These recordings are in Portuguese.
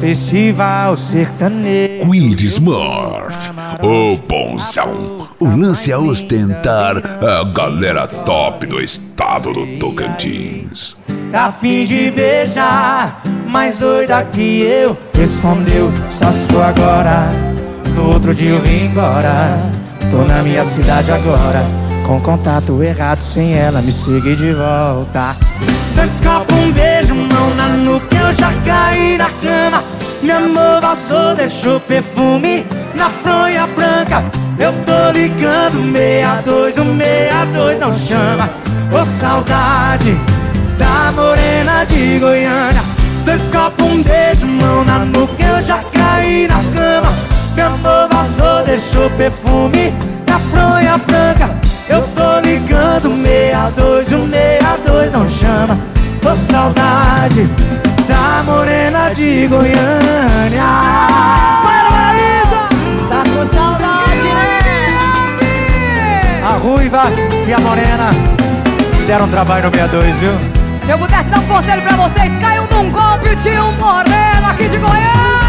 Festival sertanejo. Quid Smurf, o bonzão. O lance é ostentar a galera top do estado do Tocantins. Tá a fim de beijar, mais doida que eu. Respondeu, só se for agora. No outro dia eu vim embora. Tô na minha cidade agora, com contato errado, sem ela me seguir de volta. 2 copos, um beijo, mão na nuca, eu já caí na cama. Meu amor vazou, deixou perfume na fronha branca. Eu tô ligando 62, o 62 não chama. Ô saudade da morena de Goiânia. 2 copos, um beijo, mão na nuca, eu já caí na cama. Meu amor vazou, deixou perfume na fronha branca. Eu tô ligando 62, o 62 não chama. Ô saudade da morena de Goiânia. Paraíso! Tá com saudade, né? A ruiva e a morena deram trabalho no 62, viu? Se eu pudesse dar um conselho pra vocês, caiam num golpe de um moreno aqui de Goiânia.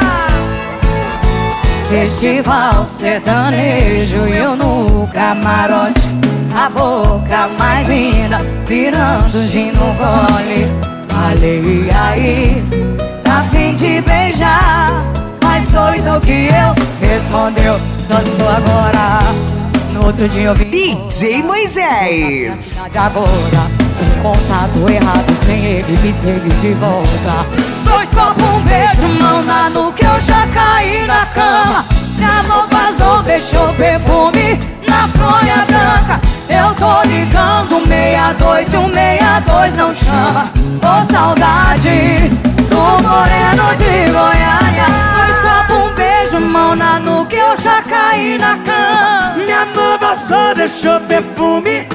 Festival sertanejo e eu no camarote, a boca mais linda, virando gin no gole. Falei aí, tá a fim de beijar, mais doido que eu. Respondeu, só estou agora. No outro dia eu vim DJ Moisés. de agora, um contato errado, sem ele me seguir de volta. 2 copos, um beijo, mão na nuca, eu já caí na cama. Minha amor vazou, deixou perfume na fronha branca. Eu tô ligando 62 e o 62 não chama. Ô saudade do moreno de Goiânia. 2 copos, um beijo, mão na nuca, eu já caí na cama. Minha amor vazou, deixou perfume